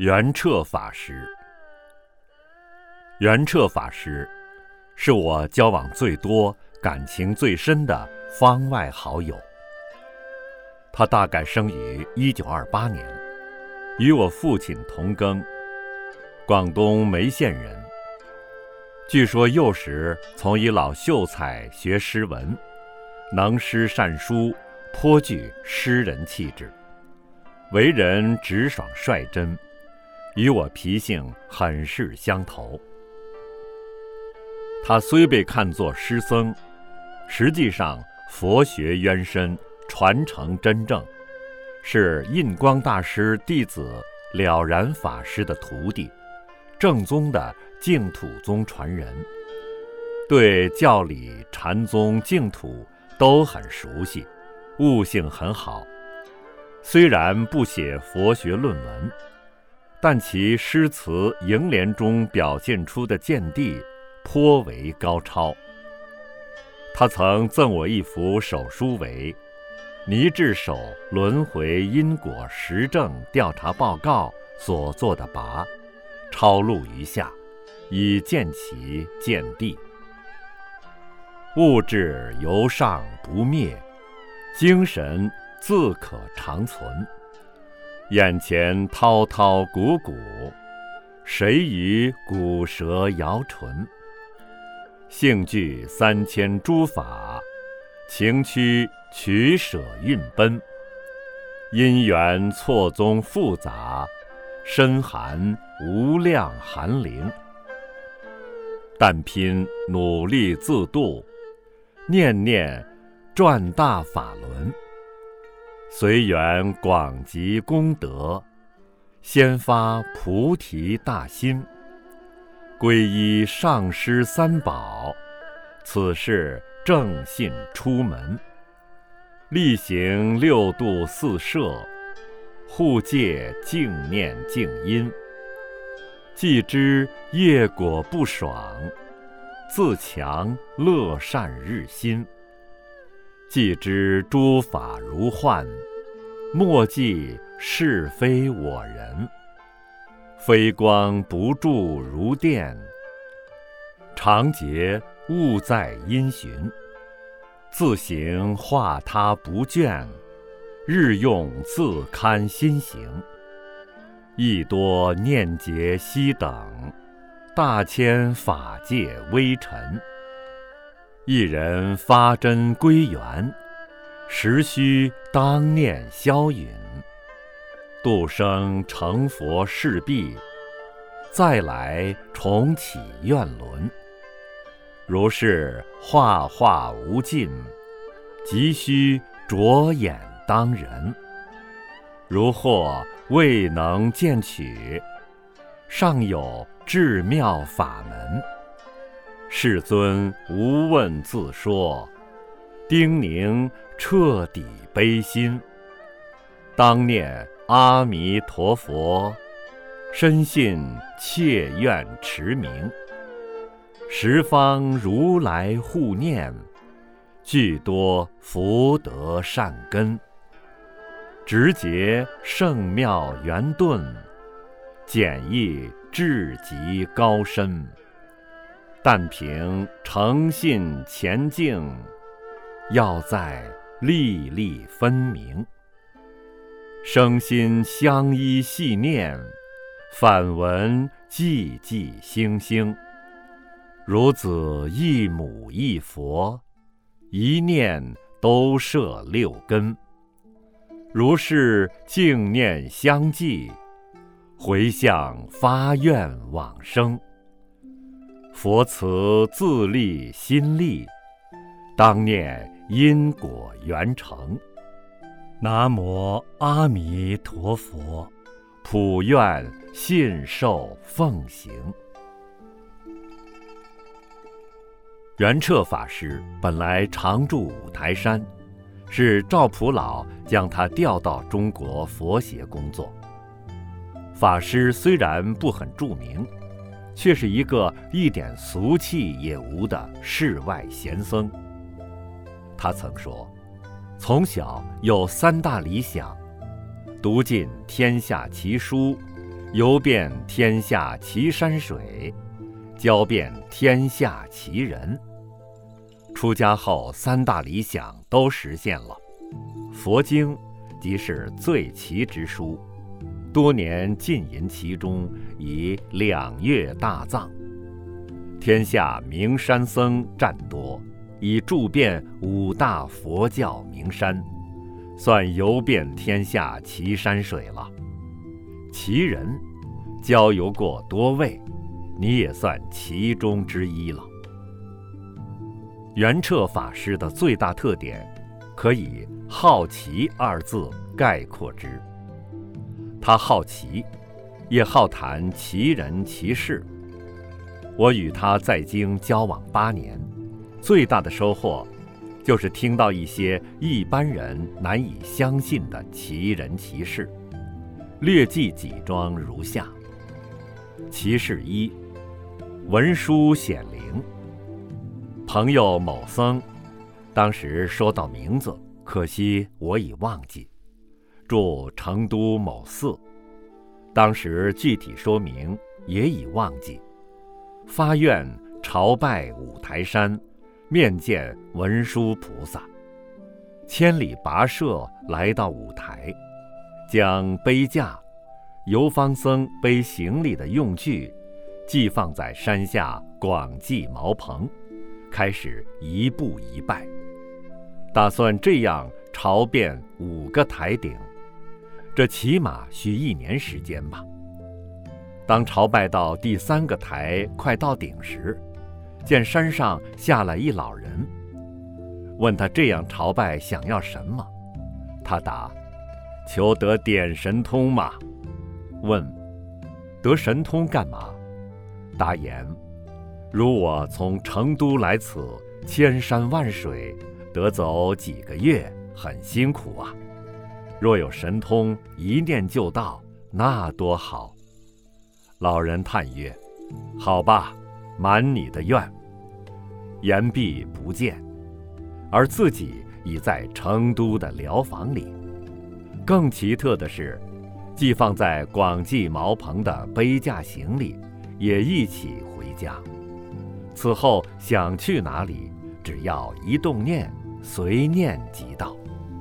圆彻法师。圆彻法师是我交往最多、感情最深的方外好友。他大概生于1928年，与我父亲同庚，广东梅县人。据说幼时从一老秀才学诗文，能诗善书，颇具诗人气质，为人直爽率真，与我脾性很是相投。他虽被看作诗僧，实际上佛学渊深，传承真正，是印光大师弟子了然法师的徒弟，正宗的净土宗传人，对教理、禅宗、净土都很熟悉，悟性很好。虽然不写佛学论文，但其诗词楹联中表现出的见地颇为高超。他曾赠我一幅手书为倪智守轮回因果实证调查报告所作的跋，抄录于下，以见其见地。物质由上不灭，精神自可长存。眼前滔滔古古，谁与古蛇摇唇？性具3000诸法，情趣取舍运奔。因缘错综复杂，深含无量寒灵。但拼努力自度，念念转大法轮。随缘广集功德，先发菩提大心。皈依上师三宝，此事正信出门。力行6度4摄，护戒净念净因。既知业果不爽，自强乐善日新。既知诸法如幻，莫记是非我人。飞光不住如电，常觉物在因循。自行化他不倦，日用自堪心行。亦多念劫息等，大千法界微尘。一人发真归元，实须当念消陨。度生成佛势必，再来重启愿轮。如是化化无尽，急需着眼当人。如或未能见取，尚有至妙法门。世尊无问自说，叮咛彻底悲心。当念阿弥陀佛，深信切愿持名。十方如来护念，具多福德善根。直结圣妙圆顿，简易至极高深。但凭诚信前进，要在粒粒分明。生心相依系念，反闻寂寂星星。如子一母一佛，一念都摄6根。如是净念相继，回向发愿往生。佛慈自利心力，当念因果圆成。南无阿弥陀佛，普愿信受奉行。圆彻法师本来常住五台山，是赵普老将他调到中国佛协工作。法师虽然不很著名，却是一个一点俗气也无的世外贤僧。他曾说，从小有3大理想：读尽天下奇书， 游遍天下奇山水，教遍天下奇人。出家后3大理想都实现了，佛经即是最奇之书，多年浸淫其中，以2月大藏。天下名山僧占多，已著遍5大佛教名山，算游遍天下奇山水了。奇人交游过多位，你也算其中之一了。圆彻法师的最大特点，可以好奇2字概括之。他好奇，也好谈奇人奇事。我与他在京交往8年，最大的收获就是听到一些一般人难以相信的奇人奇事。略记几桩如下。奇事1：文殊显灵。朋友某僧，当时说到名字，可惜我已忘记，住成都某寺，当时具体说明也已忘记。发愿朝拜五台山，面见文殊菩萨，千里跋涉来到五台，将背架、游方僧背行李的用具寄放在山下广济茅棚，开始一步一拜，打算这样朝遍5个台顶，这起码需1年时间吧。当朝拜到第3个台快到顶时，见山上下来一老人，问他这样朝拜想要什么。他答：求得点神通嘛。问：得神通干嘛？答言：如我从成都来此，千山万水，得走几个月，很辛苦啊。若有神通，一念就到，那多好。老人叹曰：好吧，满你的愿。言毕不见，而自己已在成都的疗房里。更奇特的是，寄放在广济茅棚的背架行李也一起回家。此后想去哪里，只要一动念，随念即到。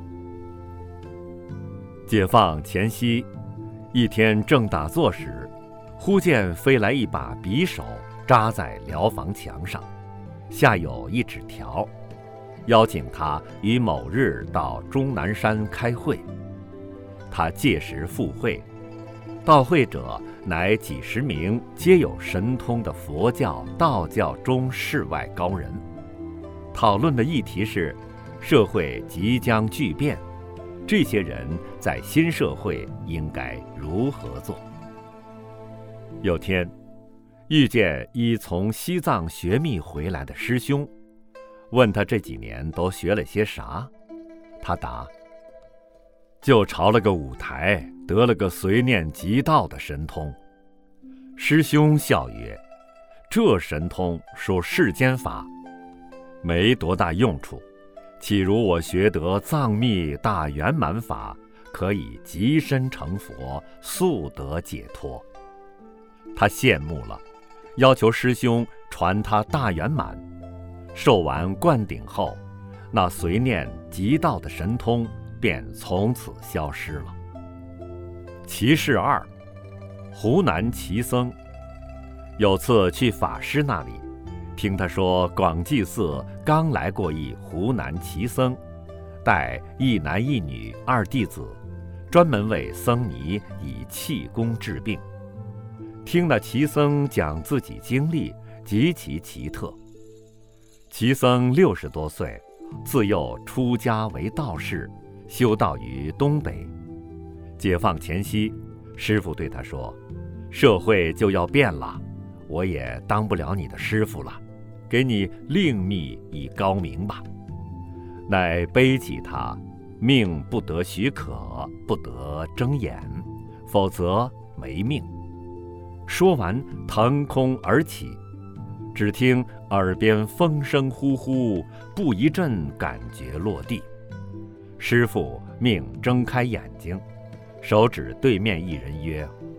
解放前夕，一天正打坐时，忽见飞来一把匕首，扎在疗房墙上，下有一纸条，邀请他于某日到终南山开会。他届时赴会，到会者乃几10名皆有神通的佛教、道教中世外高人。讨论的议题是社会即将巨变，这些人在新社会应该如何做。有天遇见一从西藏学密回来的师兄，问他这几年都学了些啥。他答：就朝了个五台，得了个随念即到的神通。师兄笑曰：这神通属世间法，没多大用处，岂如我学得藏密大圆满法，可以即身成佛，速得解脱。他羡慕了，要求师兄传他大圆满。受完灌顶后，那随念即到的神通便从此消失了。奇事2：湖南奇僧。有次去法师那里，听他说广济寺刚来过一湖南奇僧，带1男1女2弟子，专门为僧尼以气功治病。听那奇僧讲自己经历，极其奇特。奇僧60多岁，自幼出家为道士，修道于东北。解放前夕，师父对他说：社会就要变了，我也当不了你的师父了，给你另觅以高明吧。乃背起他，命不得许可，不得睁眼，否则没命。说完，腾空而起，只听耳边风声呼呼，不一阵感觉落地。师父命睁开眼睛，手指对面一人曰：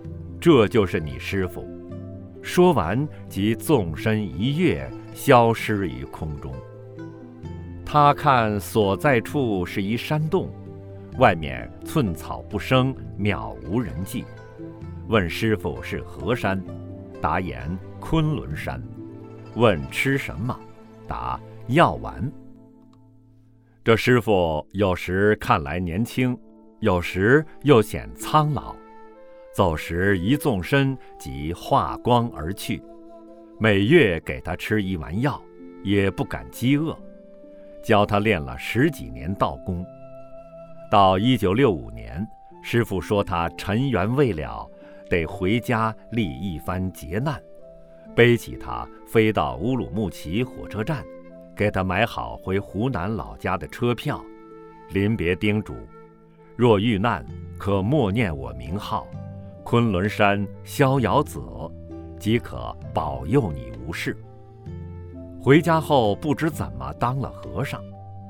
这就是你师傅。说完即纵身一跃，消失于空中。他看所在处是一山洞，外面寸草不生，渺无人迹。问师傅是何山，答言昆仑山。问吃什么，答药丸。这师傅有时看来年轻，有时又显苍老，走时一纵身即化光而去。每月给他吃一丸药，也不感饥饿。教他练了10几年道功。到1965年，师傅说他尘缘未了，得回家历一番劫难，背起他飞到乌鲁木齐火车站，给他买好回湖南老家的车票，临别叮嘱：若遇难，可默念我名号，昆仑山逍遥子，即可保佑你无事。回家后不知怎么当了和尚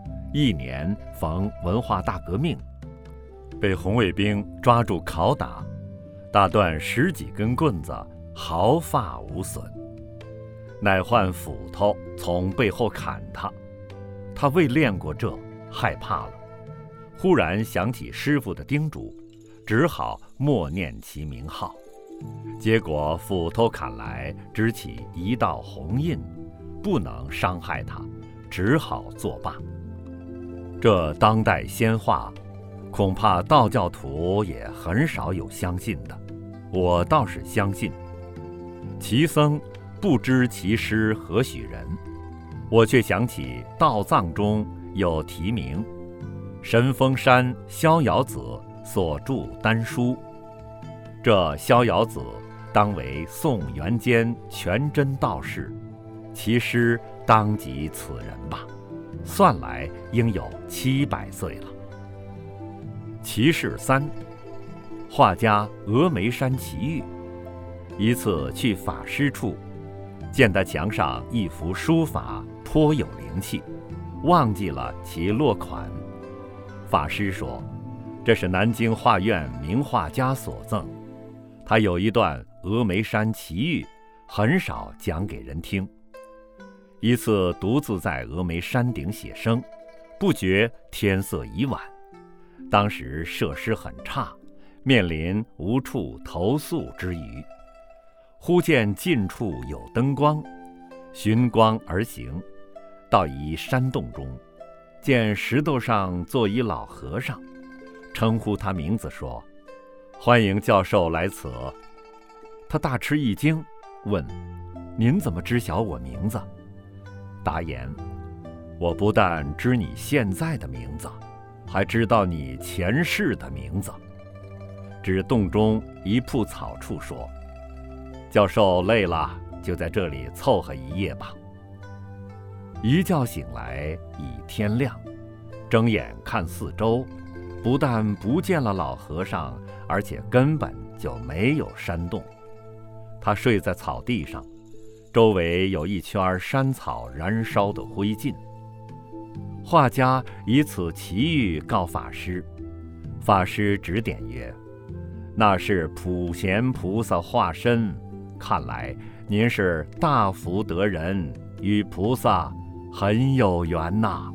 ，1年逢文化大革命，被红卫兵抓住拷打，打断10几根棍子，毫发无损。乃换斧头从背后砍他，他未练过这，害怕了。忽然想起师傅的叮嘱，只好默念其名号。结果斧头砍来，只起一道红印，不能伤害他，只好作罢。这当代仙话，恐怕道教徒也很少有相信的，我倒是相信。其僧不知其师何许人，我却想起道藏中有题名神峰山逍遥子所著丹书。这逍遥子当为宋元间全真道士，其师当即此人吧，算来应有700岁了。其事3，画家峨眉山奇遇。一次去法师处，见他墙上一幅书法颇有灵气，忘记了其落款。法师说，这是南京画院名画家所赠，他有一段峨眉山奇遇，很少讲给人听。一次独自在峨眉山顶写生，不觉天色已晚，当时设施很差，面临无处投宿之余，忽见近处有灯光，循光而行，到一山洞中，见石头上坐一老和尚，称呼他名字说：欢迎教授来此。他大吃一惊，问：您怎么知晓我名字？答言：我不但知你现在的名字，还知道你前世的名字。指洞中一铺草处说：教授累了，就在这里凑合一夜吧。一觉醒来已天亮，睁眼看四周，不但不见了老和尚，而且根本就没有山洞。他睡在草地上，周围有一圈山草燃烧的灰烬。画家以此奇遇告法师，法师指点曰：那是普贤菩萨化身，看来您是大福德人，与菩萨很有缘呐。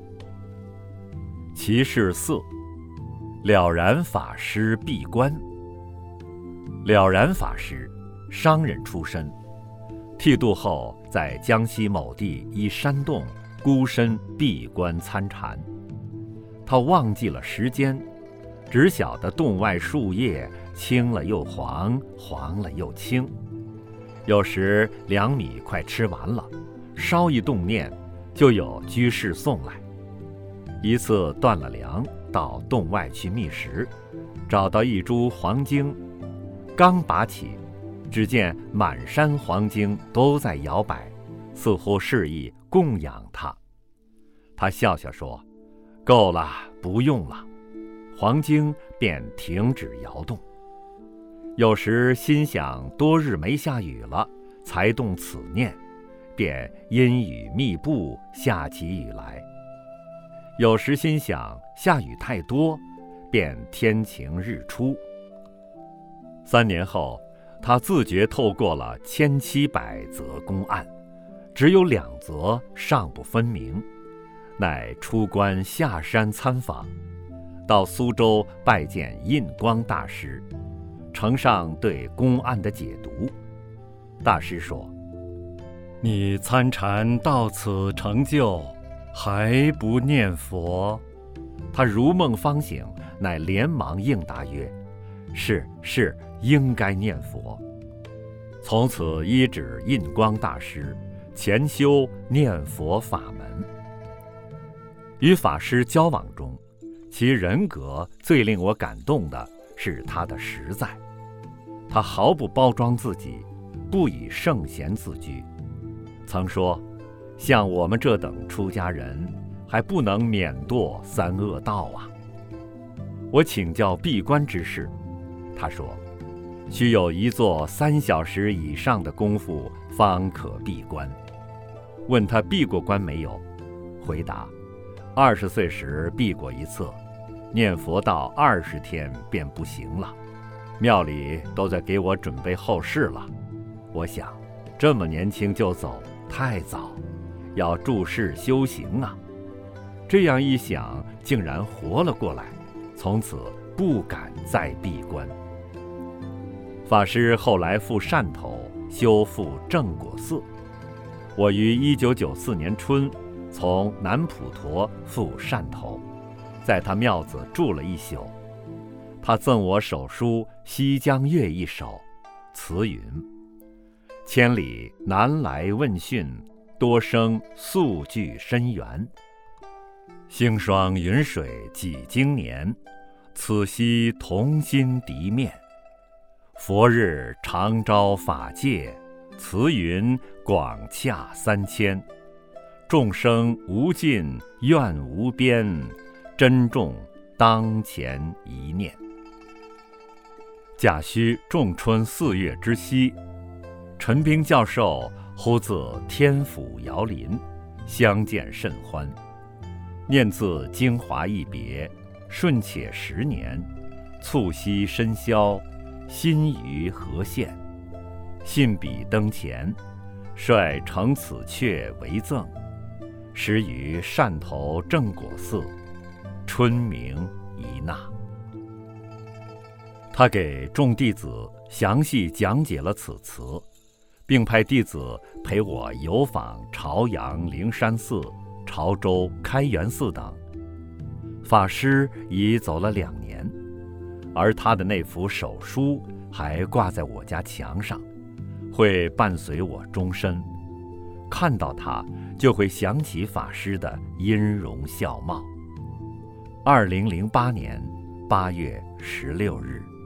其事4，了然法师闭关。了然法师商人出身，剃度后在江西某地一山洞孤身闭关参禅。他忘记了时间，只晓得洞外树叶青了又黄，黄了又青。有时2米快吃完了，稍一动念，就有居士送来。一次断了粮，到洞外去觅食，找到一株黄精，刚拔起，只见满山黄精都在摇摆，似乎示意供养他。他笑笑说：够了，不用了。黄精便停止摇动。有时心想多日没下雨了，才动此念，便阴雨密布，下起雨来。有时心想下雨太多，便天晴日出。 3年后，他自觉透过了1700则公案，只有2则尚不分明，乃出关下山参访，到苏州拜见印光大师，呈上对公案的解读。大师说：“你参禅到此成就，还不念佛？”他如梦方醒，乃连忙应答曰：“是，应该念佛。”从此依止印光大师，潜修念佛法门。与法师交往中，其人格最令我感动的是他的实在。他毫不包装自己，不以圣贤自居。曾说，像我们这等出家人，还不能免堕3恶道啊。我请教闭关之事，他说，需有一坐3小时以上的功夫方可闭关。问他闭过关没有，回答：20岁时闭过1次，念佛到20天便不行了，庙里都在给我准备后事了。我想，这么年轻就走，太早，要注释修行啊。这样一想，竟然活了过来，从此不敢再闭关。法师后来赴汕头修复正果寺，我于1994年春从南普陀赴汕头，在他庙子住了1宿。他赠我手书《西江月》1首，词云：千里南来问讯，多生宿聚深缘。星霜云水几经年，此夕同心敌面。佛日常招法界，慈云广洽3000。众生无尽愿无边，珍重当前一念。甲戌仲春4月之夕，陈彬教授忽自天府遥临，相见甚欢。念自京华一别，顺且10年，促膝深宵，心于和县。信笔登前，率承此阙为赠，时于汕头正果寺，春明一纳。他给众弟子详细讲解了此词，并派弟子陪我游访朝阳灵山寺、潮州开元寺等。法师已走了2年，而他的那幅手书还挂在我家墙上，会伴随我终身。看到他，就会想起法师的音容笑貌。2008年8月16日。